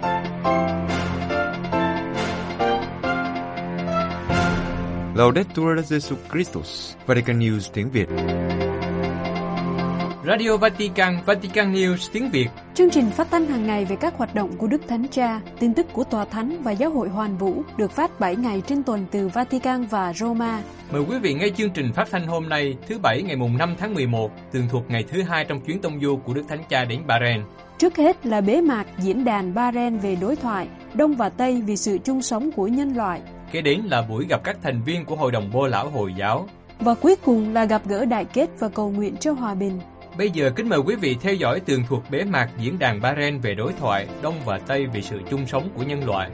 Laudetur Jesus Christus, Vatican News tiếng Việt. Radio Vatican, Vatican News tiếng Việt. Chương trình phát thanh hàng ngày về các hoạt động của Đức Thánh Cha, tin tức của Tòa Thánh và Giáo hội Hoàn Vũ được phát 7 ngày trên tuần từ Vatican và Roma. Mời quý vị nghe chương trình phát thanh hôm nay, thứ Bảy ngày mùng 5 tháng 11, tường thuộc ngày thứ 2 trong chuyến tông du của Đức Thánh Cha đến Bahrain. Trước hết là bế mạc diễn đàn Bahrain về đối thoại, Đông và Tây vì sự chung sống của nhân loại. Kế đến là buổi gặp các thành viên của Hội đồng Bô Lão Hồi giáo. Và cuối cùng là gặp gỡ đại kết và cầu nguyện cho hòa bình. Bây giờ kính mời quý vị theo dõi tường thuật bế mạc diễn đàn Bahrain về đối thoại, Đông và Tây vì sự chung sống của nhân loại.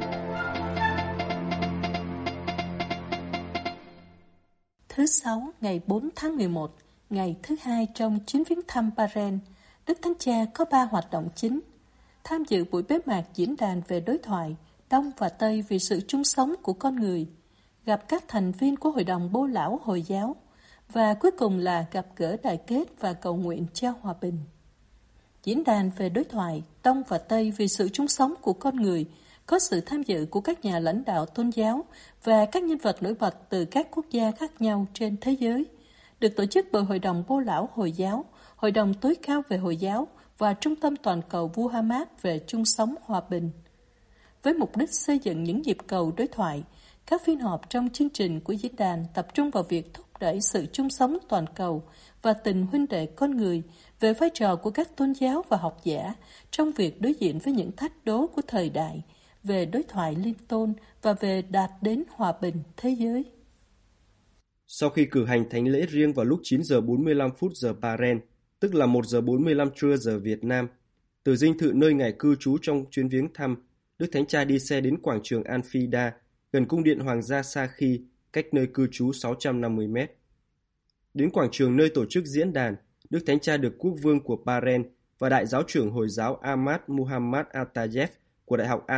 Thứ Sáu, ngày 4 tháng 11, ngày thứ 2 trong chuyến viếng thăm Bahrain, Đức Thánh Cha có 3 hoạt động chính. Tham dự buổi bế mạc diễn đàn về đối thoại, Đông và Tây vì sự chung sống của con người, gặp các thành viên của Hội đồng Bô Lão Hồi giáo, và cuối cùng là gặp gỡ đại kết và cầu nguyện cho hòa bình. Diễn đàn về đối thoại Đông và Tây vì sự chung sống của con người có sự tham dự của các nhà lãnh đạo tôn giáo và các nhân vật nổi bật từ các quốc gia khác nhau trên thế giới, được tổ chức bởi Hội đồng Bô Lão Hồi giáo, Hội đồng tối cao về Hồi giáo và Trung tâm toàn cầu vua Hamad về chung sống hòa bình. Với mục đích xây dựng những nhịp cầu đối thoại, các phiên họp trong chương trình của diễn đàn tập trung vào việc thúc đẩy sự chung sống toàn cầu và tình huynh đệ con người, về vai trò của các tôn giáo và học giả trong việc đối diện với những thách đố của thời đại, về đối thoại liên tôn và về đạt đến hòa bình thế giới. Sau khi cử hành thánh lễ riêng vào lúc 9 giờ 45 phút giờ Bahrain, tức là 1 giờ 45 trưa giờ Việt Nam, từ dinh thự nơi ngài cư trú trong chuyến viếng thăm, Đức Thánh Cha đi xe đến quảng trường Al-Fida, gần cung điện Hoàng gia Sakhi, cách nơi cư trú 650 mét. Đến quảng trường nơi tổ chức diễn đàn, Đức Thánh Cha được Quốc vương của Bahrain và Đại giáo trưởng Hồi giáo Ahmad Muhammad Al-Tayeb của Đại học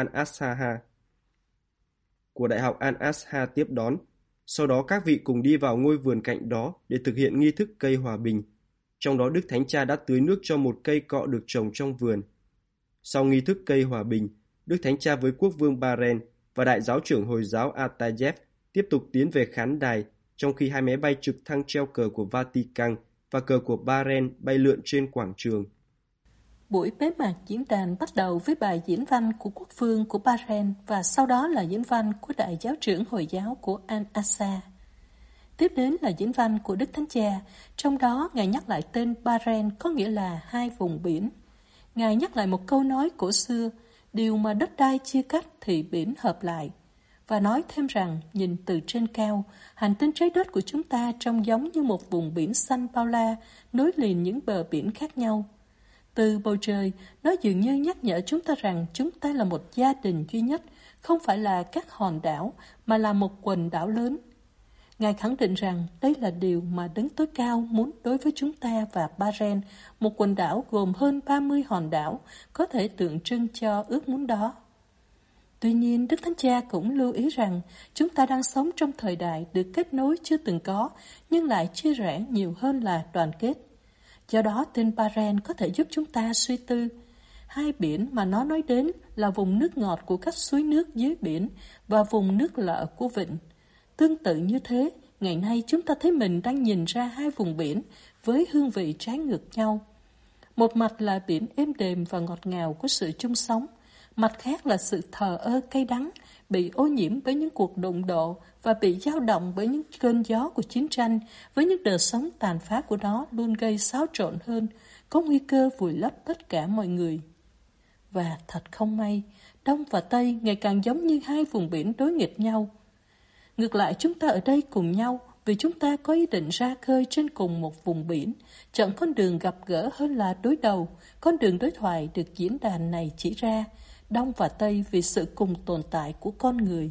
Al-Azhar tiếp đón. Sau đó các vị cùng đi vào ngôi vườn cạnh đó để thực hiện nghi thức cây hòa bình. Trong đó Đức Thánh Cha đã tưới nước cho một cây cọ được trồng trong vườn. Sau nghi thức cây hòa bình, Đức Thánh Cha với Quốc vương Bahrain và Đại giáo trưởng Hồi giáo Al-Tayeb tiếp tục tiến về khán đài, trong khi hai máy bay trực thăng treo cờ của Vatican và cờ của Bahrain bay lượn trên quảng trường. Buổi bế mạc diễn đàn bắt đầu với bài diễn văn của quốc vương của Bahrain và sau đó là diễn văn của Đại giáo trưởng Hồi giáo của Al-Azhar. Tiếp đến là diễn văn của Đức Thánh Cha, trong đó Ngài nhắc lại tên Bahrain có nghĩa là hai vùng biển. Ngài nhắc lại một câu nói cổ xưa, điều mà đất đai chia cắt thì biển hợp lại, và nói thêm rằng nhìn từ trên cao, hành tinh trái đất của chúng ta trông giống như một vùng biển xanh bao la nối liền những bờ biển khác nhau. Từ bầu trời, nó dường như nhắc nhở chúng ta rằng chúng ta là một gia đình duy nhất, không phải là các hòn đảo, mà là một quần đảo lớn. Ngài khẳng định rằng đây là điều mà Đấng Tối Cao muốn đối với chúng ta và Bahrain, một quần đảo gồm hơn 30 hòn đảo, có thể tượng trưng cho ước muốn đó. Tuy nhiên, Đức Thánh Cha cũng lưu ý rằng chúng ta đang sống trong thời đại được kết nối chưa từng có, nhưng lại chia rẽ nhiều hơn là đoàn kết. Do đó, tên Bahrain có thể giúp chúng ta suy tư. Hai biển mà nó nói đến là vùng nước ngọt của các suối nước dưới biển và vùng nước lợ của vịnh. Tương tự như thế, ngày nay chúng ta thấy mình đang nhìn ra hai vùng biển với hương vị trái ngược nhau. Một mặt là biển êm đềm và ngọt ngào của sự chung sống, mặt khác là sự thờ ơ cay đắng, bị ô nhiễm bởi những cuộc đụng độ và bị dao động bởi những cơn gió của chiến tranh, với những đợt sóng tàn phá của nó luôn gây xáo trộn hơn, có nguy cơ vùi lấp tất cả mọi người. Và thật không may, Đông và Tây ngày càng giống như hai vùng biển đối nghịch nhau. Ngược lại, chúng ta ở đây cùng nhau vì chúng ta có ý định ra khơi trên cùng một vùng biển, chọn con đường gặp gỡ hơn là đối đầu, con đường đối thoại được diễn đàn này chỉ ra, Đông và Tây vì sự cùng tồn tại của con người.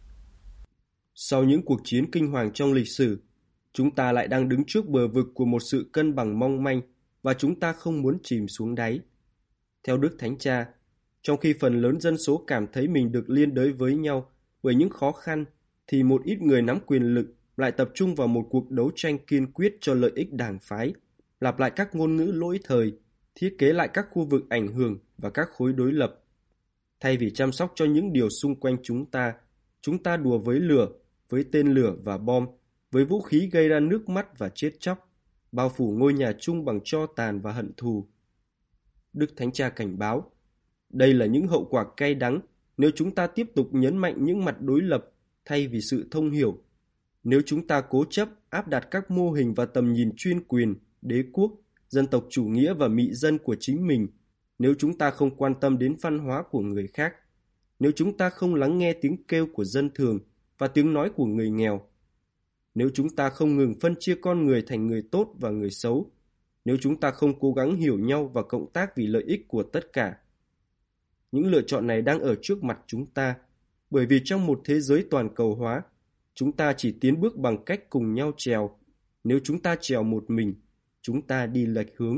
Sau những cuộc chiến kinh hoàng trong lịch sử, chúng ta lại đang đứng trước bờ vực của một sự cân bằng mong manh và chúng ta không muốn chìm xuống đáy. Theo Đức Thánh Cha, trong khi phần lớn dân số cảm thấy mình được liên đới với nhau bởi những khó khăn, thì một ít người nắm quyền lực lại tập trung vào một cuộc đấu tranh kiên quyết cho lợi ích đảng phái, lặp lại các ngôn ngữ lỗi thời, thiết kế lại các khu vực ảnh hưởng và các khối đối lập. Thay vì chăm sóc cho những điều xung quanh chúng ta đùa với lửa, với tên lửa và bom, với vũ khí gây ra nước mắt và chết chóc, bao phủ ngôi nhà chung bằng tro tàn và hận thù. Đức Thánh Cha cảnh báo, đây là những hậu quả cay đắng nếu chúng ta tiếp tục nhấn mạnh những mặt đối lập thay vì sự thông hiểu. Nếu chúng ta cố chấp áp đặt các mô hình và tầm nhìn chuyên quyền, đế quốc, dân tộc chủ nghĩa và mị dân của chính mình, nếu chúng ta không quan tâm đến văn hóa của người khác, nếu chúng ta không lắng nghe tiếng kêu của dân thường và tiếng nói của người nghèo, nếu chúng ta không ngừng phân chia con người thành người tốt và người xấu, nếu chúng ta không cố gắng hiểu nhau và cộng tác vì lợi ích của tất cả. Những lựa chọn này đang ở trước mặt chúng ta, bởi vì trong một thế giới toàn cầu hóa, chúng ta chỉ tiến bước bằng cách cùng nhau trèo. Nếu chúng ta trèo một mình, chúng ta đi lệch hướng.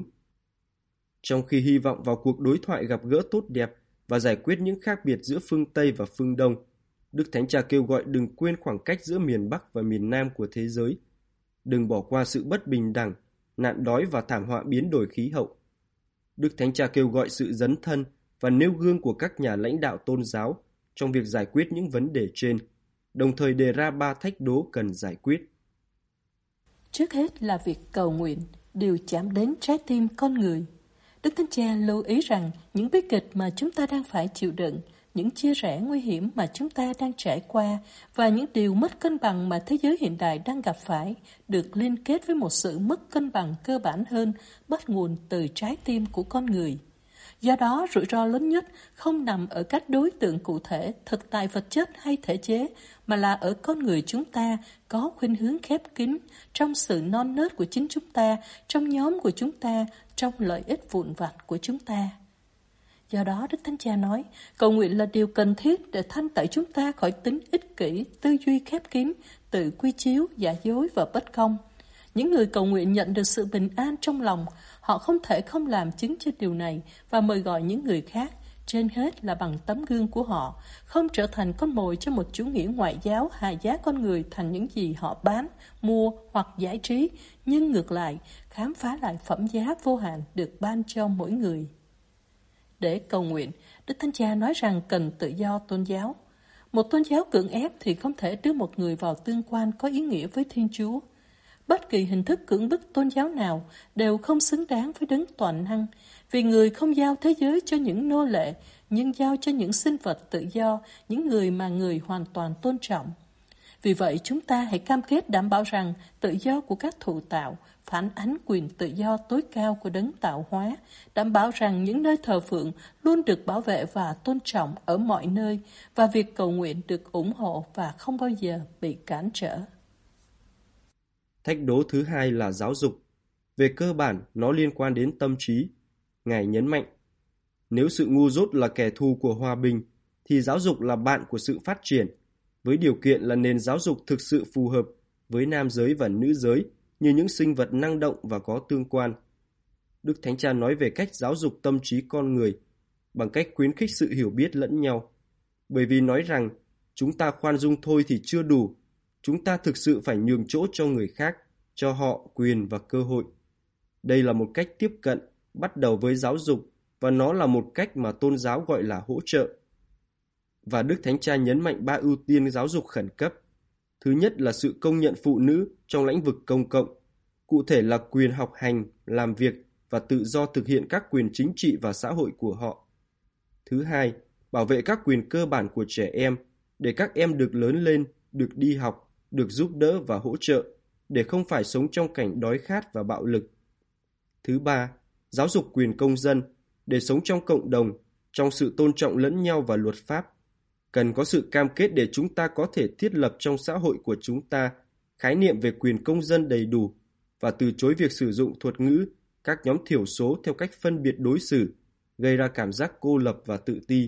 Trong khi hy vọng vào cuộc đối thoại gặp gỡ tốt đẹp và giải quyết những khác biệt giữa phương Tây và phương Đông, Đức Thánh Cha kêu gọi đừng quên khoảng cách giữa miền Bắc và miền Nam của thế giới. Đừng bỏ qua sự bất bình đẳng, nạn đói và thảm họa biến đổi khí hậu. Đức Thánh Cha kêu gọi sự dấn thân và nêu gương của các nhà lãnh đạo tôn giáo trong việc giải quyết những vấn đề trên, đồng thời đề ra 3 thách đố cần giải quyết. Trước hết là việc cầu nguyện, điều chạm đến trái tim con người. Đức Thánh Cha lưu ý rằng những bi kịch mà chúng ta đang phải chịu đựng, những chia rẽ nguy hiểm mà chúng ta đang trải qua và những điều mất cân bằng mà thế giới hiện đại đang gặp phải được liên kết với một sự mất cân bằng cơ bản hơn bắt nguồn từ trái tim của con người. Do đó, rủi ro lớn nhất không nằm ở các đối tượng cụ thể, thực tại vật chất hay thể chế, mà là ở con người chúng ta có khuynh hướng khép kín, trong sự non nớt của chính chúng ta, trong nhóm của chúng ta, trong lợi ích vụn vặt của chúng ta. Do đó, Đức Thánh Cha nói, cầu nguyện là điều cần thiết để thanh tẩy chúng ta khỏi tính ích kỷ, tư duy khép kín, tự quy chiếu, giả dối và bất công. Những người cầu nguyện nhận được sự bình an trong lòng, họ không thể không làm chứng cho điều này và mời gọi những người khác, trên hết là bằng tấm gương của họ, không trở thành con mồi cho một chủ nghĩa ngoại giáo hạ giá con người thành những gì họ bán, mua hoặc giải trí, nhưng ngược lại, khám phá lại phẩm giá vô hạn được ban cho mỗi người. Để cầu nguyện, Đức Thánh Cha nói rằng cần tự do tôn giáo. Một tôn giáo cưỡng ép thì không thể đưa một người vào tương quan có ý nghĩa với Thiên Chúa. Bất kỳ hình thức cưỡng bức tôn giáo nào đều không xứng đáng với đấng toàn năng, vì người không giao thế giới cho những nô lệ, nhưng giao cho những sinh vật tự do, những người mà người hoàn toàn tôn trọng. Vì vậy, chúng ta hãy cam kết đảm bảo rằng tự do của các thụ tạo phản ánh quyền tự do tối cao của đấng tạo hóa, đảm bảo rằng những nơi thờ phượng luôn được bảo vệ và tôn trọng ở mọi nơi, và việc cầu nguyện được ủng hộ và không bao giờ bị cản trở. Thách đố thứ hai là giáo dục. Về cơ bản, nó liên quan đến tâm trí. Ngài nhấn mạnh, nếu sự ngu dốt là kẻ thù của hòa bình, thì giáo dục là bạn của sự phát triển, với điều kiện là nền giáo dục thực sự phù hợp với nam giới và nữ giới như những sinh vật năng động và có tương quan. Đức Thánh Cha nói về cách giáo dục tâm trí con người bằng cách khuyến khích sự hiểu biết lẫn nhau, bởi vì nói rằng chúng ta khoan dung thôi thì chưa đủ, chúng ta thực sự phải nhường chỗ cho người khác, cho họ quyền và cơ hội. Đây là một cách tiếp cận, bắt đầu với giáo dục, và nó là một cách mà tôn giáo gọi là hỗ trợ. Và Đức Thánh Cha nhấn mạnh 3 ưu tiên giáo dục khẩn cấp. Thứ nhất là sự công nhận phụ nữ trong lĩnh vực công cộng, cụ thể là quyền học hành, làm việc và tự do thực hiện các quyền chính trị và xã hội của họ. Thứ hai, bảo vệ các quyền cơ bản của trẻ em, để các em được lớn lên, được đi học, được giúp đỡ và hỗ trợ, để không phải sống trong cảnh đói khát và bạo lực. Thứ ba, giáo dục quyền công dân, để sống trong cộng đồng, trong sự tôn trọng lẫn nhau và luật pháp. Cần có sự cam kết để chúng ta có thể thiết lập trong xã hội của chúng ta khái niệm về quyền công dân đầy đủ và từ chối việc sử dụng thuật ngữ các nhóm thiểu số theo cách phân biệt đối xử, gây ra cảm giác cô lập và tự ti.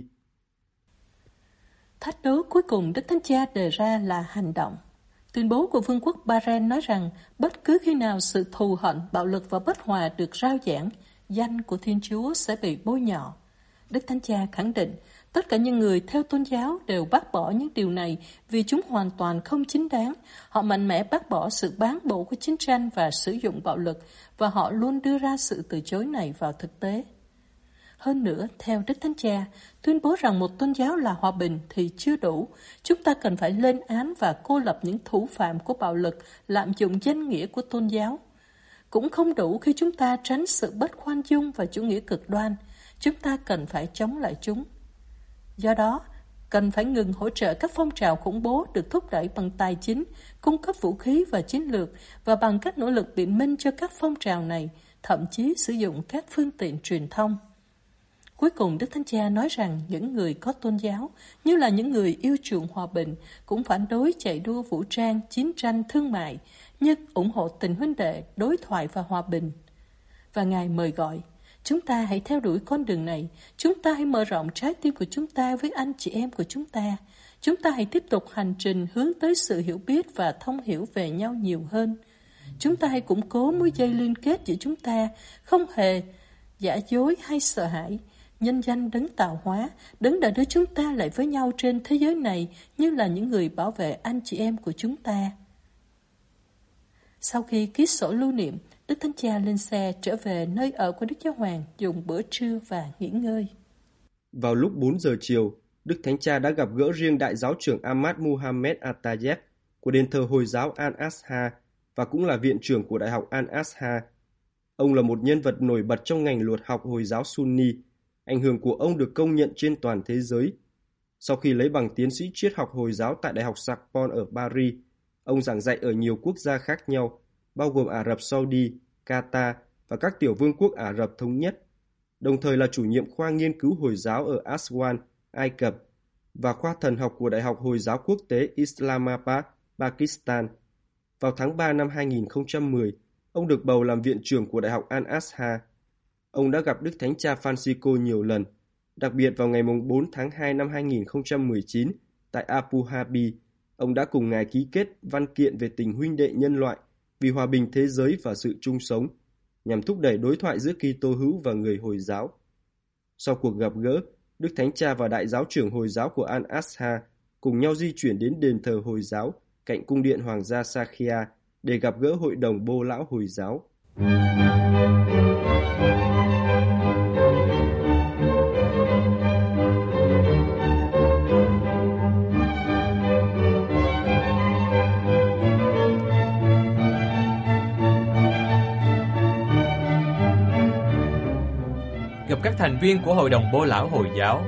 Thách đố cuối cùng Đức Thánh Cha đề ra là hành động. Tuyên bố của Vương quốc Bahrain nói rằng bất cứ khi nào sự thù hận, bạo lực và bất hòa được rao giảng, danh của Thiên Chúa sẽ bị bôi nhọ. Đức Thánh Cha khẳng định tất cả những người theo tôn giáo đều bác bỏ những điều này vì chúng hoàn toàn không chính đáng. Họ mạnh mẽ bác bỏ sự bán bộ của chiến tranh và sử dụng bạo lực, và họ luôn đưa ra sự từ chối này vào thực tế. Hơn nữa, theo Đức Thánh Cha, tuyên bố rằng một tôn giáo là hòa bình thì chưa đủ. Chúng ta cần phải lên án và cô lập những thủ phạm của bạo lực, lạm dụng danh nghĩa của tôn giáo. Cũng không đủ khi chúng ta tránh sự bất khoan dung và chủ nghĩa cực đoan. Chúng ta cần phải chống lại chúng. Do đó, cần phải ngừng hỗ trợ các phong trào khủng bố được thúc đẩy bằng tài chính, cung cấp vũ khí và chiến lược và bằng các nỗ lực biện minh cho các phong trào này, thậm chí sử dụng các phương tiện truyền thông. Cuối cùng, Đức Thánh Cha nói rằng những người có tôn giáo, như là những người yêu chuộng hòa bình, cũng phản đối chạy đua vũ trang, chiến tranh, thương mại, nhưng ủng hộ tình huynh đệ, đối thoại và hòa bình. Và Ngài mời gọi, chúng ta hãy theo đuổi con đường này, chúng ta hãy mở rộng trái tim của chúng ta với anh chị em của chúng ta hãy tiếp tục hành trình hướng tới sự hiểu biết và thông hiểu về nhau nhiều hơn. Chúng ta hãy củng cố mối dây liên kết giữa chúng ta, không hề giả dối hay sợ hãi. Nhân danh Đấng tạo hóa, Đấng đã đưa chúng ta lại với nhau trên thế giới này như là những người bảo vệ anh chị em của chúng ta. Sau khi ký sổ lưu niệm, Đức Thánh Cha lên xe trở về nơi ở của Đức Giáo Hoàng dùng bữa trưa và nghỉ ngơi. Vào lúc 4 giờ chiều, Đức Thánh Cha đã gặp gỡ riêng Đại giáo trưởng Ahmad Muhammad Atayeb của đền thờ Hồi giáo Al-Azhar và cũng là viện trưởng của Đại học Al-Azhar. Ông là một nhân vật nổi bật trong ngành luật học Hồi giáo Sunni. Ảnh hưởng của ông được công nhận trên toàn thế giới. Sau khi lấy bằng tiến sĩ triết học Hồi giáo tại Đại học Sorbonne ở Paris, ông giảng dạy ở nhiều quốc gia khác nhau, bao gồm Ả Rập Saudi, Qatar và các tiểu vương quốc Ả Rập Thống Nhất, đồng thời là chủ nhiệm khoa nghiên cứu Hồi giáo ở Aswan, Ai Cập và khoa thần học của Đại học Hồi giáo Quốc tế Islamabad, Pakistan. Vào tháng 3 năm 2010, ông được bầu làm viện trưởng của Đại học Al-Azhar. Ông đã gặp Đức Thánh Cha Francisco nhiều lần, đặc biệt vào ngày 4 tháng 2 năm 2019 tại Abu Dhabi, ông đã cùng Ngài ký kết văn kiện về tình huynh đệ nhân loại vì hòa bình thế giới và sự chung sống, nhằm thúc đẩy đối thoại giữa Kitô hữu và người Hồi giáo. Sau cuộc gặp gỡ, Đức Thánh Cha và Đại giáo trưởng Hồi giáo của Al-Azhar cùng nhau di chuyển đến đền thờ Hồi giáo cạnh cung điện Hoàng gia Sakia để gặp gỡ hội đồng Bô lão Hồi giáo. Gặp các thành viên của Hội đồng Bô lão Hồi giáo.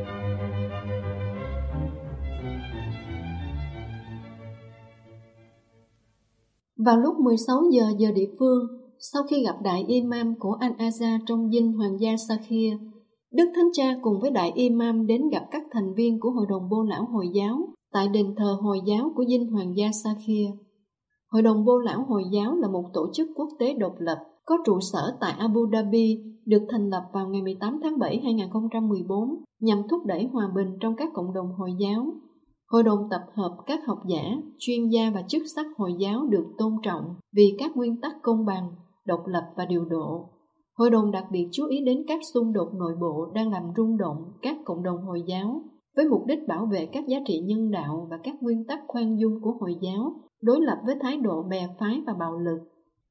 Vào lúc 16 giờ địa phương, sau khi gặp đại imam của Al-Azhar trong dinh Hoàng gia Sakir, Đức Thánh Cha cùng với đại imam đến gặp các thành viên của Hội đồng Bô lão Hồi giáo tại đền thờ Hồi giáo của dinh Hoàng gia Sakir. Hội đồng Bô lão Hồi giáo là một tổ chức quốc tế độc lập, có trụ sở tại Abu Dhabi, được thành lập vào ngày 18 tháng 7 2014 nhằm thúc đẩy hòa bình trong các cộng đồng Hồi giáo. Hội đồng tập hợp các học giả, chuyên gia và chức sắc Hồi giáo được tôn trọng vì các nguyên tắc công bằng, độc lập và điều độ. Hội đồng đặc biệt chú ý đến các xung đột nội bộ đang làm rung động các cộng đồng Hồi giáo với mục đích bảo vệ các giá trị nhân đạo và các nguyên tắc khoan dung của Hồi giáo, đối lập với thái độ bè phái và bạo lực.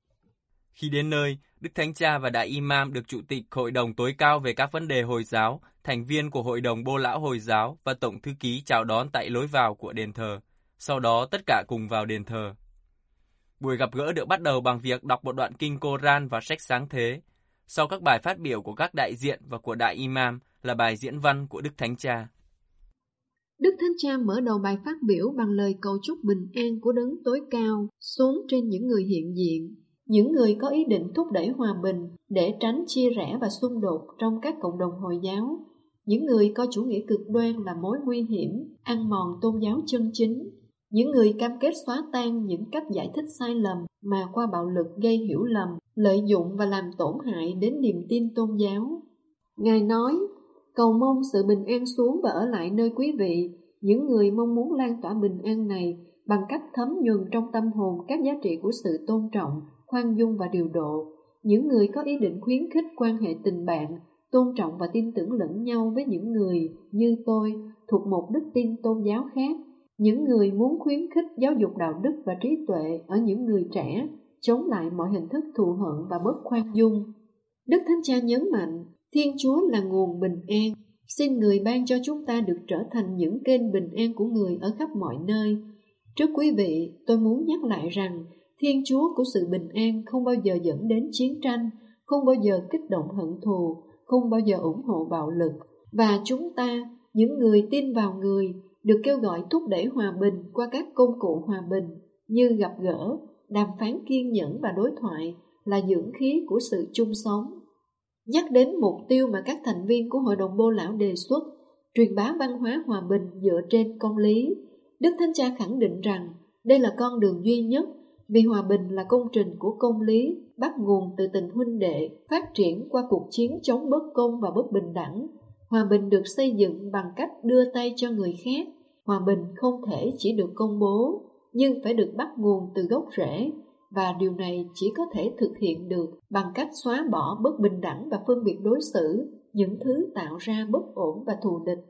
Khi đến nơi, Đức Thánh Cha và Đại Imam được Chủ tịch Hội đồng tối cao về các vấn đề Hồi giáo, thành viên của Hội đồng Bô lão Hồi giáo và Tổng thư ký chào đón tại lối vào của đền thờ. Sau đó tất cả cùng vào đền thờ. Buổi gặp gỡ được bắt đầu bằng việc đọc một đoạn kinh Koran và sách sáng thế. Sau các bài phát biểu của các đại diện và của Đại Imam là bài diễn văn của Đức Thánh Cha. Đức Thánh Cha mở đầu bài phát biểu bằng lời cầu chúc bình an của Đấng tối cao xuống trên những người hiện diện, những người có ý định thúc đẩy hòa bình để tránh chia rẽ và xung đột trong các cộng đồng Hồi giáo, những người coi chủ nghĩa cực đoan là mối nguy hiểm, ăn mòn tôn giáo chân chính, những người cam kết xóa tan những cách giải thích sai lầm mà qua bạo lực gây hiểu lầm, lợi dụng và làm tổn hại đến niềm tin tôn giáo. Ngài nói, cầu mong sự bình an xuống và ở lại nơi quý vị, những người mong muốn lan tỏa bình an này bằng cách thấm nhuần trong tâm hồn các giá trị của sự tôn trọng, khoan dung và điều độ, những người có ý định khuyến khích quan hệ tình bạn, tôn trọng và tin tưởng lẫn nhau với những người như tôi thuộc một đức tin tôn giáo khác, những người muốn khuyến khích giáo dục đạo đức và trí tuệ ở những người trẻ, chống lại mọi hình thức thù hận và bất khoan dung. Đức Thánh Cha nhấn mạnh, Thiên Chúa là nguồn bình an. Xin Người ban cho chúng ta được trở thành những kênh bình an của Người ở khắp mọi nơi. Trước quý vị, tôi muốn nhắc lại rằng Thiên Chúa của sự bình an không bao giờ dẫn đến chiến tranh, không bao giờ kích động hận thù, không bao giờ ủng hộ bạo lực. Và chúng ta, những người tin vào Người, được kêu gọi thúc đẩy hòa bình qua các công cụ hòa bình như gặp gỡ, đàm phán kiên nhẫn và đối thoại là dưỡng khí của sự chung sống. Nhắc đến mục tiêu mà các thành viên của Hội đồng Bô Lão đề xuất, truyền bá văn hóa hòa bình dựa trên công lý, Đức Thánh Cha khẳng định rằng đây là con đường duy nhất, vì hòa bình là công trình của công lý, bắt nguồn từ tình huynh đệ, phát triển qua cuộc chiến chống bất công và bất bình đẳng. Hòa bình được xây dựng bằng cách đưa tay cho người khác. Hòa bình không thể chỉ được công bố, nhưng phải được bắt nguồn từ gốc rễ, và điều này chỉ có thể thực hiện được bằng cách xóa bỏ bất bình đẳng và phân biệt đối xử, những thứ tạo ra bất ổn và thù địch.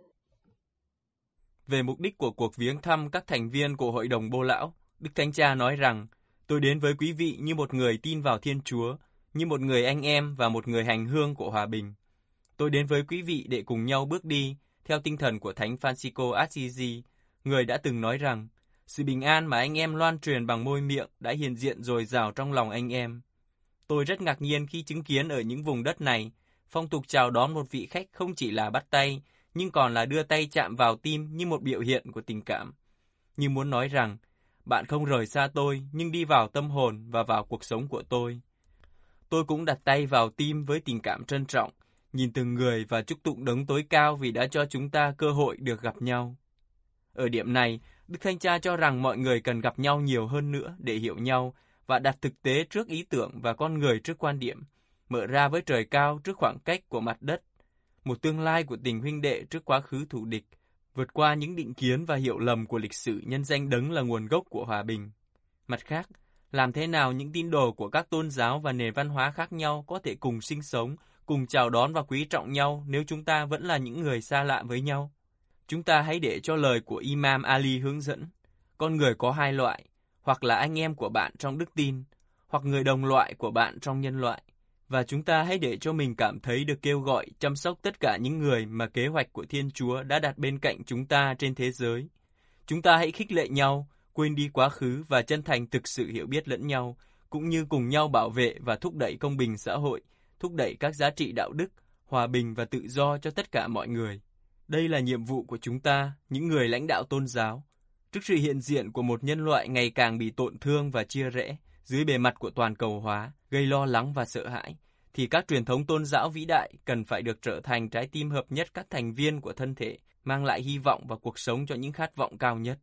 Về mục đích của cuộc viếng thăm các thành viên của Hội đồng Bô Lão, Đức Thánh Cha nói rằng, tôi đến với quý vị như một người tin vào Thiên Chúa, như một người anh em và một người hành hương của hòa bình. Tôi đến với quý vị để cùng nhau bước đi, theo tinh thần của Thánh Francisco Assisi, người đã từng nói rằng, sự bình an mà anh em loan truyền bằng môi miệng đã hiện diện dồi dào trong lòng anh em. Tôi rất ngạc nhiên khi chứng kiến ở những vùng đất này, phong tục chào đón một vị khách không chỉ là bắt tay, nhưng còn là đưa tay chạm vào tim như một biểu hiện của tình cảm. Như muốn nói rằng, bạn không rời xa tôi, nhưng đi vào tâm hồn và vào cuộc sống của tôi. Tôi cũng đặt tay vào tim với tình cảm trân trọng, nhìn từng người và chúc tụng Đấng tối cao vì đã cho chúng ta cơ hội được gặp nhau. Ở điểm này, Đức Thánh Cha cho rằng mọi người cần gặp nhau nhiều hơn nữa để hiểu nhau và đặt thực tế trước ý tưởng và con người trước quan điểm, mở ra với trời cao trước khoảng cách của mặt đất, một tương lai của tình huynh đệ trước quá khứ thù địch, vượt qua những định kiến và hiểu lầm của lịch sử nhân danh Đấng là nguồn gốc của hòa bình. Mặt khác, làm thế nào những tín đồ của các tôn giáo và nền văn hóa khác nhau có thể cùng sinh sống, cùng chào đón và quý trọng nhau nếu chúng ta vẫn là những người xa lạ với nhau? Chúng ta hãy để cho lời của Imam Ali hướng dẫn. Con người có hai loại, hoặc là anh em của bạn trong đức tin, hoặc người đồng loại của bạn trong nhân loại. Và chúng ta hãy để cho mình cảm thấy được kêu gọi chăm sóc tất cả những người mà kế hoạch của Thiên Chúa đã đặt bên cạnh chúng ta trên thế giới. Chúng ta hãy khích lệ nhau, quên đi quá khứ và chân thành thực sự hiểu biết lẫn nhau, cũng như cùng nhau bảo vệ và thúc đẩy công bình xã hội, thúc đẩy các giá trị đạo đức, hòa bình và tự do cho tất cả mọi người. Đây là nhiệm vụ của chúng ta, những người lãnh đạo tôn giáo. Trước sự hiện diện của một nhân loại ngày càng bị tổn thương và chia rẽ dưới bề mặt của toàn cầu hóa, gây lo lắng và sợ hãi, thì các truyền thống tôn giáo vĩ đại cần phải được trở thành trái tim hợp nhất các thành viên của thân thể, mang lại hy vọng và cuộc sống cho những khát vọng cao nhất.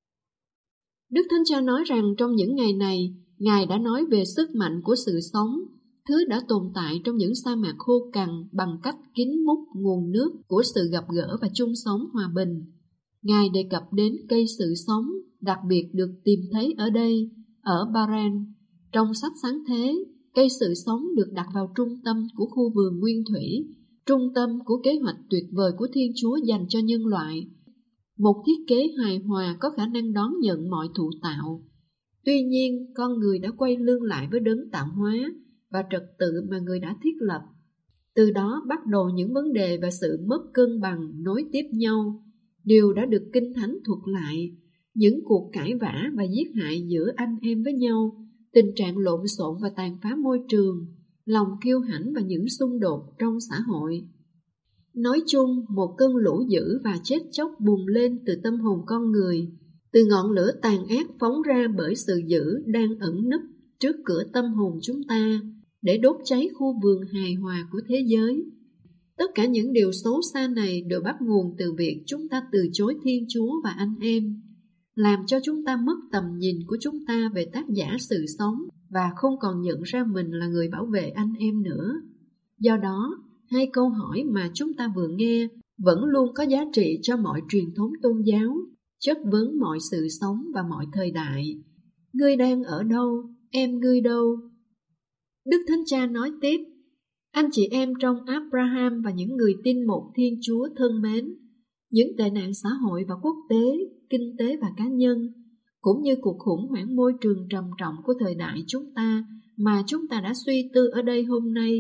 Đức Thánh Cha nói rằng trong những ngày này, Ngài đã nói về sức mạnh của sự sống, thứ đã tồn tại trong những sa mạc khô cằn bằng cách kín múc nguồn nước của sự gặp gỡ và chung sống hòa bình. Ngài đề cập đến cây sự sống, đặc biệt được tìm thấy ở đây, ở Bahrain. Trong sách Sáng Thế, cây sự sống được đặt vào trung tâm của khu vườn nguyên thủy, trung tâm của kế hoạch tuyệt vời của Thiên Chúa dành cho nhân loại. Một thiết kế hài hòa có khả năng đón nhận mọi thụ tạo. Tuy nhiên, con người đã quay lưng lại với đấng tạo hóa và trật tự mà người đã thiết lập. Từ đó bắt đầu những vấn đề và sự mất cân bằng nối tiếp nhau. Điều đã được Kinh Thánh thuật lại, những cuộc cãi vã và giết hại giữa anh em với nhau, tình trạng lộn xộn và tàn phá môi trường, lòng kiêu hãnh và những xung đột trong xã hội. Nói chung, một cơn lũ dữ và chết chóc bùng lên từ tâm hồn con người, từ ngọn lửa tàn ác phóng ra bởi sự dữ đang ẩn nấp trước cửa tâm hồn chúng ta, để đốt cháy khu vườn hài hòa của thế giới. Tất cả những điều xấu xa này đều bắt nguồn từ việc chúng ta từ chối Thiên Chúa và anh em, làm cho chúng ta mất tầm nhìn của chúng ta về tác giả sự sống và không còn nhận ra mình là người bảo vệ anh em nữa. Do đó, hai câu hỏi mà chúng ta vừa nghe vẫn luôn có giá trị cho mọi truyền thống tôn giáo, chất vấn mọi sự sống và mọi thời đại. Ngươi đang ở đâu? Em ngươi đâu? Đức Thánh Cha nói tiếp, anh chị em trong Abraham và những người tin một Thiên Chúa thân mến, những tệ nạn xã hội và quốc tế, kinh tế và cá nhân, cũng như cuộc khủng hoảng môi trường trầm trọng của thời đại chúng ta mà chúng ta đã suy tư ở đây hôm nay,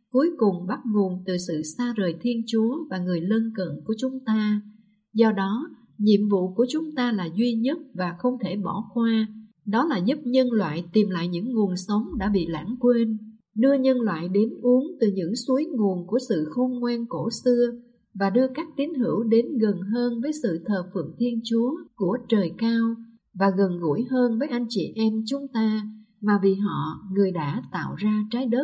cuối cùng bắt nguồn từ sự xa rời Thiên Chúa và người lân cận của chúng ta. Do đó, nhiệm vụ của chúng ta là duy nhất và không thể bỏ qua, đó là giúp nhân loại tìm lại những nguồn sống đã bị lãng quên, đưa nhân loại đến uống từ những suối nguồn của sự khôn ngoan cổ xưa và đưa các tín hữu đến gần hơn với sự thờ phượng Thiên Chúa của trời cao và gần gũi hơn với anh chị em chúng ta mà vì họ, người đã tạo ra trái đất.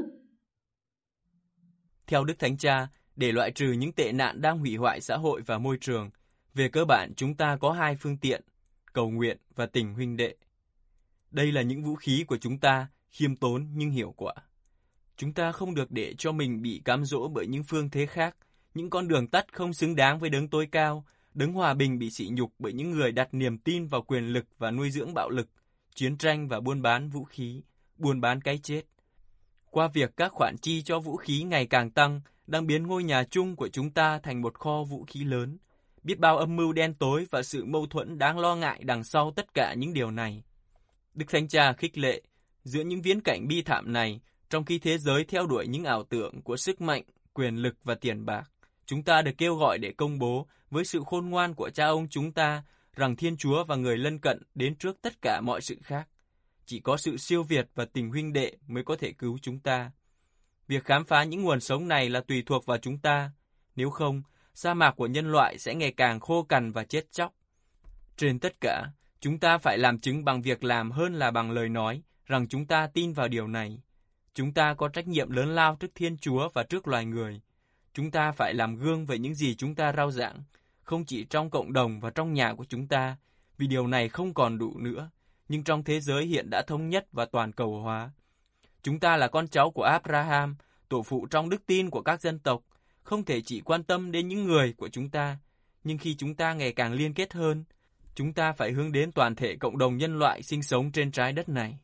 Theo Đức Thánh Cha, để loại trừ những tệ nạn đang hủy hoại xã hội và môi trường, về cơ bản chúng ta có hai phương tiện, cầu nguyện và tình huynh đệ. Đây là những vũ khí của chúng ta, khiêm tốn nhưng hiệu quả. Chúng ta không được để cho mình bị cám dỗ bởi những phương thế khác, những con đường tắt không xứng đáng với đấng tối cao, đấng hòa bình bị sỉ nhục bởi những người đặt niềm tin vào quyền lực và nuôi dưỡng bạo lực, chiến tranh và buôn bán vũ khí, buôn bán cái chết. Qua việc các khoản chi cho vũ khí ngày càng tăng, đang biến ngôi nhà chung của chúng ta thành một kho vũ khí lớn. Biết bao âm mưu đen tối và sự mâu thuẫn đáng lo ngại đằng sau tất cả những điều này. Đức Thánh Cha khích lệ, giữa những viễn cảnh bi thảm này, trong khi thế giới theo đuổi những ảo tưởng của sức mạnh, quyền lực và tiền bạc, chúng ta được kêu gọi để công bố với sự khôn ngoan của Cha ông chúng ta rằng Thiên Chúa và người lân cận đến trước tất cả mọi sự khác. Chỉ có sự siêu việt và tình huynh đệ mới có thể cứu chúng ta. Việc khám phá những nguồn sống này là tùy thuộc vào chúng ta. Nếu không, sa mạc của nhân loại sẽ ngày càng khô cằn và chết chóc. Trên tất cả, chúng ta phải làm chứng bằng việc làm hơn là bằng lời nói rằng chúng ta tin vào điều này. Chúng ta có trách nhiệm lớn lao trước Thiên Chúa và trước loài người. Chúng ta phải làm gương về những gì chúng ta rao giảng, không chỉ trong cộng đồng và trong nhà của chúng ta, vì điều này không còn đủ nữa, nhưng trong thế giới hiện đã thống nhất và toàn cầu hóa. Chúng ta là con cháu của Abraham, tổ phụ trong đức tin của các dân tộc, không thể chỉ quan tâm đến những người của chúng ta, nhưng khi chúng ta ngày càng liên kết hơn, chúng ta phải hướng đến toàn thể cộng đồng nhân loại sinh sống trên trái đất này.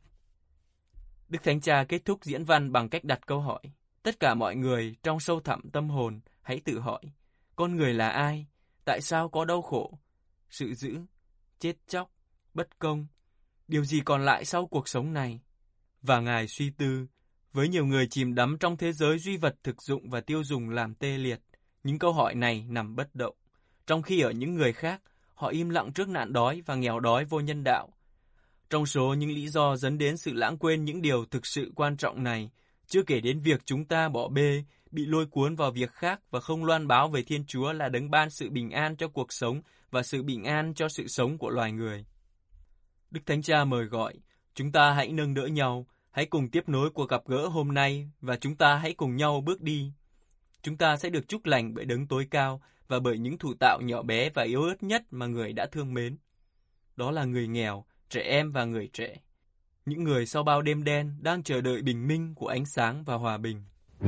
Đức Thánh Cha kết thúc diễn văn bằng cách đặt câu hỏi. Tất cả mọi người trong sâu thẳm tâm hồn hãy tự hỏi, con người là ai? Tại sao có đau khổ, sự dữ, chết chóc, bất công? Điều gì còn lại sau cuộc sống này? Và Ngài suy tư, với nhiều người chìm đắm trong thế giới duy vật thực dụng và tiêu dùng làm tê liệt, những câu hỏi này nằm bất động, trong khi ở những người khác, họ im lặng trước nạn đói và nghèo đói vô nhân đạo. Trong số những lý do dẫn đến sự lãng quên những điều thực sự quan trọng này, chưa kể đến việc chúng ta bỏ bê, bị lôi cuốn vào việc khác và không loan báo về Thiên Chúa là đấng ban sự bình an cho cuộc sống và sự bình an cho sự sống của loài người. Đức Thánh Cha mời gọi, chúng ta hãy nâng đỡ nhau, hãy cùng tiếp nối cuộc gặp gỡ hôm nay và chúng ta hãy cùng nhau bước đi. Chúng ta sẽ được chúc lành bởi đấng tối cao và bởi những thủ tạo nhỏ bé và yếu ớt nhất mà người đã thương mến. Đó là người nghèo, trẻ em và người trẻ. Những người sau bao đêm đen đang chờ đợi bình minh của ánh sáng và hòa bình.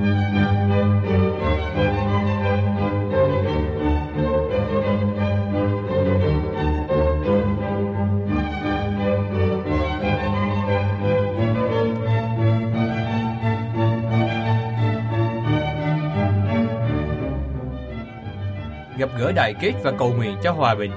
Gặp gỡ đại kết và cầu nguyện cho hòa bình.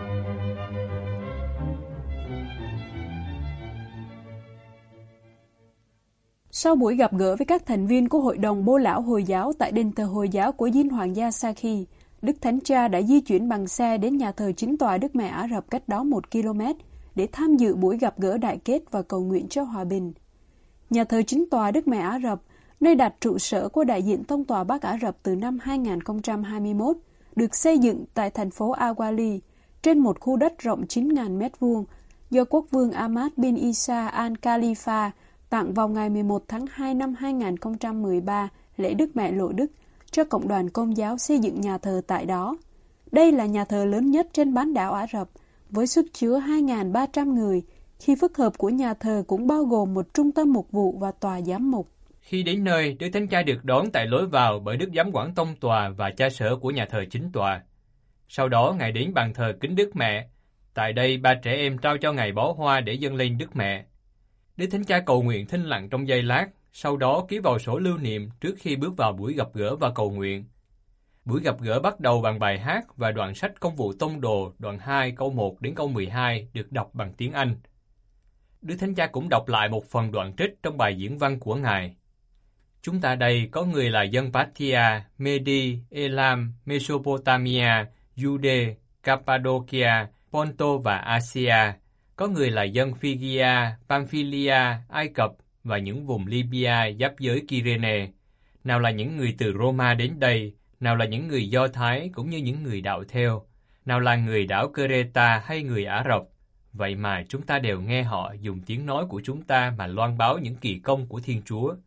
Sau buổi gặp gỡ với các thành viên của Hội đồng Bô Lão Hồi giáo tại đền thờ Hồi giáo của Dinh Hoàng gia Sakhi, Đức Thánh Cha đã di chuyển bằng xe đến nhà thờ chính tòa Đức Mẹ Ả Rập cách đó 1 km để tham dự buổi gặp gỡ đại kết và cầu nguyện cho hòa bình. Nhà thờ chính tòa Đức Mẹ Ả Rập, nơi đặt trụ sở của đại diện Tông tòa Bắc Ả Rập từ năm 2021, được xây dựng tại thành phố Awali, trên một khu đất rộng 9.000 m2 do quốc vương Ahmad bin Isa Al Khalifa tặng vào ngày 11 tháng 2 năm 2013 lễ Đức Mẹ Lộ Đức cho cộng đoàn Công giáo xây dựng nhà thờ tại đó. Đây là nhà thờ lớn nhất trên bán đảo Ả Rập, với sức chứa 2.300 người, khi phức hợp của nhà thờ cũng bao gồm một trung tâm mục vụ và tòa giám mục. Khi đến nơi, Đức Thánh Cha được đón tại lối vào bởi Đức Giám quản Tông tòa và cha sở của nhà thờ chính tòa. Sau đó, Ngài đến bàn thờ kính Đức Mẹ. Tại đây, 3 trẻ em trao cho Ngài bó hoa để dâng lên Đức Mẹ. Đức Thánh Cha cầu nguyện thinh lặng trong giây lát, sau đó ký vào sổ lưu niệm trước khi bước vào buổi gặp gỡ và cầu nguyện. Buổi gặp gỡ bắt đầu bằng bài hát và đoạn sách Công vụ Tông đồ, đoạn 2 câu 1 đến câu 12 được đọc bằng tiếng Anh. Đức Thánh Cha cũng đọc lại một phần đoạn trích trong bài diễn văn của Ngài. Chúng ta đây có người là dân Parthia, Medi, Elam, Mesopotamia, Jude, Cappadocia, Ponto và Asia. Có người là dân Phrygia, Pamphylia, Ai Cập và những vùng Libya giáp giới Kyrene. Nào là những người từ Roma đến đây, nào là những người Do Thái cũng như những người đạo theo, nào là người đảo Creta hay người Ả Rập. Vậy mà chúng ta đều nghe họ dùng tiếng nói của chúng ta mà loan báo những kỳ công của Thiên Chúa.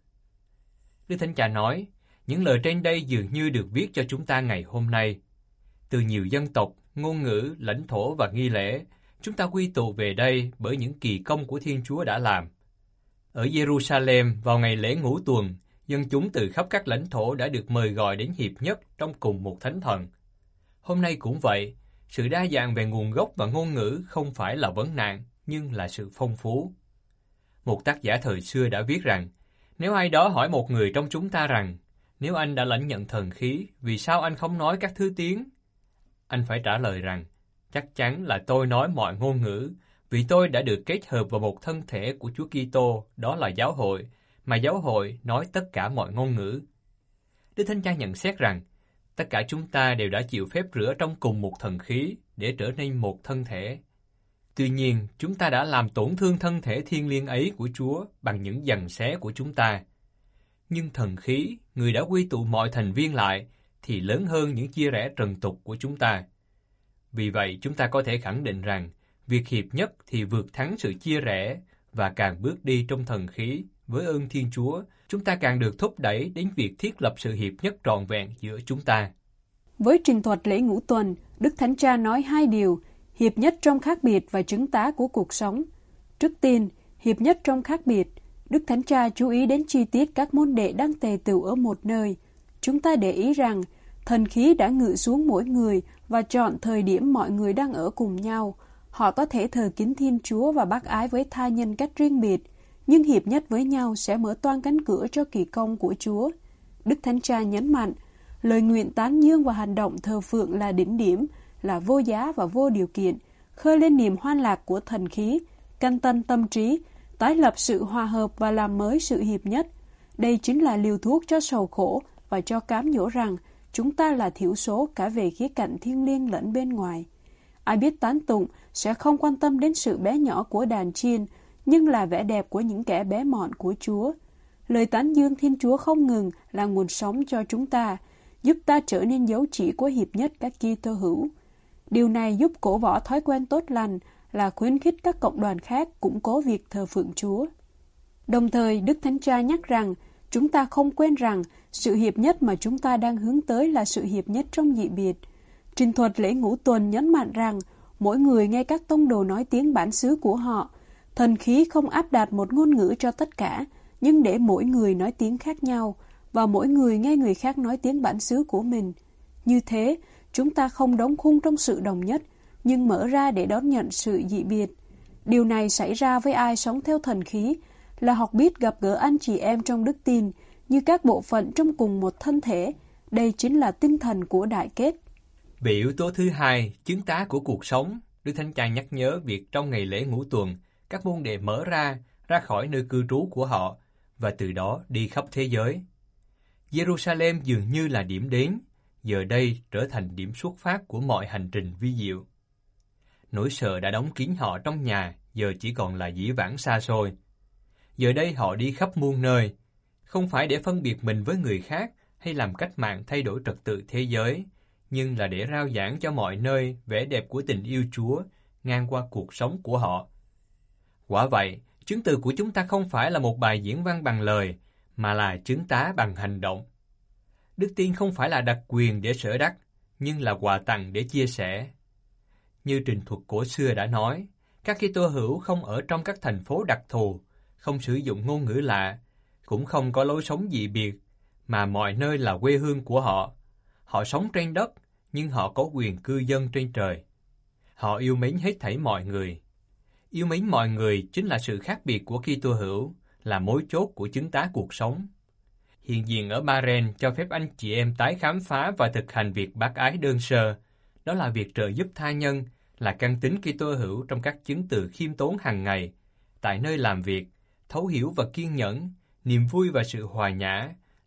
Đức Thánh Cha nói, những lời trên đây dường như được viết cho chúng ta ngày hôm nay. Từ nhiều dân tộc, ngôn ngữ, lãnh thổ và nghi lễ, chúng ta quy tụ về đây bởi những kỳ công của Thiên Chúa đã làm. Ở Jerusalem, vào ngày lễ Ngũ Tuần, dân chúng từ khắp các lãnh thổ đã được mời gọi đến hiệp nhất trong cùng một thánh thần. Hôm nay cũng vậy, sự đa dạng về nguồn gốc và ngôn ngữ không phải là vấn nạn, nhưng là sự phong phú. Một tác giả thời xưa đã viết rằng, nếu ai đó hỏi một người trong chúng ta rằng, nếu anh đã lãnh nhận thần khí, vì sao anh không nói các thứ tiếng? Anh phải trả lời rằng, chắc chắn là tôi nói mọi ngôn ngữ, vì tôi đã được kết hợp vào một thân thể của Chúa Kitô, đó là giáo hội, mà giáo hội nói tất cả mọi ngôn ngữ. Đức Thánh Cha nhận xét rằng, tất cả chúng ta đều đã chịu phép rửa trong cùng một thần khí để trở nên một thân thể. Tuy nhiên, chúng ta đã làm tổn thương thân thể thiêng liêng ấy của Chúa bằng những giằng xé của chúng ta. Nhưng thần khí, người đã quy tụ mọi thành viên lại, thì lớn hơn những chia rẽ trần tục của chúng ta. Vì vậy, chúng ta có thể khẳng định rằng, việc hiệp nhất thì vượt thắng sự chia rẽ, và càng bước đi trong thần khí, với ơn Thiên Chúa, chúng ta càng được thúc đẩy đến việc thiết lập sự hiệp nhất trọn vẹn giữa chúng ta. Với trình thuật lễ Ngũ Tuần, Đức Thánh Cha nói hai điều, hiệp nhất trong khác biệt và chứng tá của cuộc sống. Trước tiên, hiệp nhất trong khác biệt, Đức Thánh Cha chú ý đến chi tiết các môn đệ đang tề tựu ở một nơi. Chúng ta để ý rằng, thần khí đã ngự xuống mỗi người và chọn thời điểm mọi người đang ở cùng nhau. Họ có thể thờ kính Thiên Chúa và bác ái với tha nhân cách riêng biệt, nhưng hiệp nhất với nhau sẽ mở toang cánh cửa cho kỳ công của Chúa. Đức Thánh Cha nhấn mạnh, lời nguyện tán dương và hành động thờ phượng là đỉnh điểm, là vô giá và vô điều kiện, khơi lên niềm hoan lạc của thần khí, căn tân tâm trí, tái lập sự hòa hợp và làm mới sự hiệp nhất. Đây chính là liều thuốc cho sầu khổ và cho cám dỗ rằng chúng ta là thiểu số cả về khía cạnh thiêng liêng lẫn bên ngoài. Ai biết tán tụng sẽ không quan tâm đến sự bé nhỏ của đàn chiên, nhưng là vẻ đẹp của những kẻ bé mọn của Chúa. Lời tán dương Thiên Chúa không ngừng là nguồn sống cho chúng ta, giúp ta trở nên dấu chỉ của hiệp nhất các Kitô hữu. Điều này giúp cổ võ thói quen tốt lành, là khuyến khích các cộng đoàn khác củng cố việc thờ phượng Chúa. Đồng thời, Đức Thánh Cha nhắc rằng, chúng ta không quên rằng sự hiệp nhất mà chúng ta đang hướng tới là sự hiệp nhất trong dị biệt. Trình thuật lễ Ngũ Tuần nhấn mạnh rằng, mỗi người nghe các tông đồ nói tiếng bản xứ của họ. Thần khí không áp đặt một ngôn ngữ cho tất cả, nhưng để mỗi người nói tiếng khác nhau, và mỗi người nghe người khác nói tiếng bản xứ của mình. Như thế, chúng ta không đóng khung trong sự đồng nhất, nhưng mở ra để đón nhận sự dị biệt. Điều này xảy ra với ai sống theo thần khí, là học biết gặp gỡ anh chị em trong đức tin, như các bộ phận trong cùng một thân thể. Đây chính là tinh thần của đại kết. Về yếu tố thứ hai, chứng tá của cuộc sống, Đức Thánh Cha nhắc nhớ việc trong ngày lễ Ngũ Tuần, các môn đệ mở ra khỏi nơi cư trú của họ, và từ đó đi khắp thế giới. Jerusalem dường như là điểm đến, giờ đây trở thành điểm xuất phát của mọi hành trình vi diệu. Nỗi sợ đã đóng kín họ trong nhà, giờ chỉ còn là dĩ vãng xa xôi. Giờ đây họ đi khắp muôn nơi, không phải để phân biệt mình với người khác hay làm cách mạng thay đổi trật tự thế giới, nhưng là để rao giảng cho mọi nơi vẻ đẹp của tình yêu Chúa ngang qua cuộc sống của họ. Quả vậy, chứng từ của chúng ta không phải là một bài diễn văn bằng lời, mà là chứng tá bằng hành động. Đức tin không phải là đặc quyền để sở đắc, nhưng là quà tặng để chia sẻ. Như trình thuật cổ xưa đã nói, các Kitô hữu không ở trong các thành phố đặc thù, không sử dụng ngôn ngữ lạ, cũng không có lối sống dị biệt, mà mọi nơi là quê hương của họ. Họ sống trên đất, nhưng họ có quyền cư dân trên trời. Họ yêu mến hết thảy mọi người. Yêu mến mọi người chính là sự khác biệt của Kitô hữu, là mối chốt của chứng tá cuộc sống. Hiện diện ở Ba-ren cho phép anh chị em tái khám phá và thực hành việc bác ái đơn sơ. Đó là việc trợ giúp tha nhân, là căn tính Kitô hữu trong các chứng từ khiêm tốn hàng ngày, tại nơi làm việc, thấu hiểu và kiên nhẫn, niềm vui và sự hòa nhã,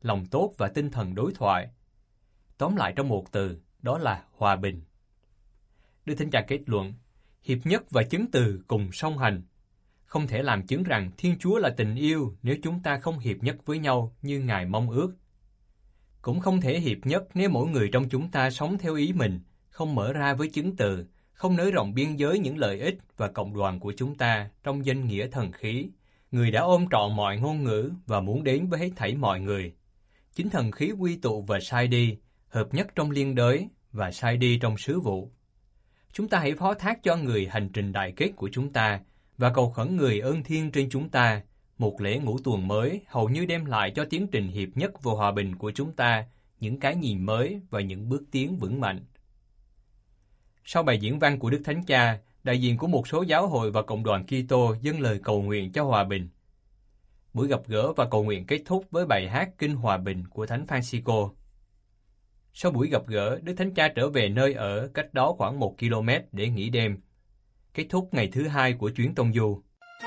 lòng tốt và tinh thần đối thoại. Tóm lại trong một từ, đó là hòa bình. Đức Thánh Cha kết luận, hiệp nhất và chứng từ cùng song hành. Không thể làm chứng rằng Thiên Chúa là tình yêu nếu chúng ta không hiệp nhất với nhau như Ngài mong ước. Cũng không thể hiệp nhất nếu mỗi người trong chúng ta sống theo ý mình, không mở ra với chứng từ, không nới rộng biên giới những lợi ích và cộng đoàn của chúng ta trong danh nghĩa thần khí. Người đã ôm trọn mọi ngôn ngữ và muốn đến với hết thảy mọi người. Chính thần khí quy tụ và sai đi, hợp nhất trong liên đới và sai đi trong sứ vụ. Chúng ta hãy phó thác cho người hành trình đại kết của chúng ta và cầu khẩn người ơn thiên trên chúng ta, một lễ ngũ tuần mới hầu như đem lại cho tiến trình hiệp nhất và hòa bình của chúng ta những cái nhìn mới và những bước tiến vững mạnh. Sau bài diễn văn của Đức Thánh Cha, đại diện của một số giáo hội và cộng đoàn Kitô dâng lời cầu nguyện cho hòa bình. Buổi gặp gỡ và cầu nguyện kết thúc với bài hát Kinh Hòa Bình của Thánh Francisco. Sau buổi gặp gỡ, Đức Thánh Cha trở về nơi ở cách đó khoảng 1 km để nghỉ đêm. Kết thúc ngày thứ 2 của chuyến tông du.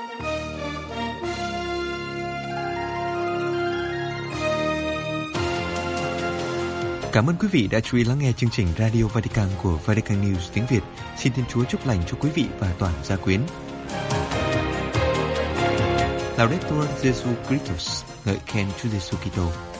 Cảm ơn quý vị đã chú ý lắng nghe chương trình Radio Vatican của Vatican News tiếng Việt. Xin Thiên Chúa chúc lành cho quý vị và toàn gia quyến. Laudetur Jesu Christus, ngợi khen Chúa Giêsu Kitô.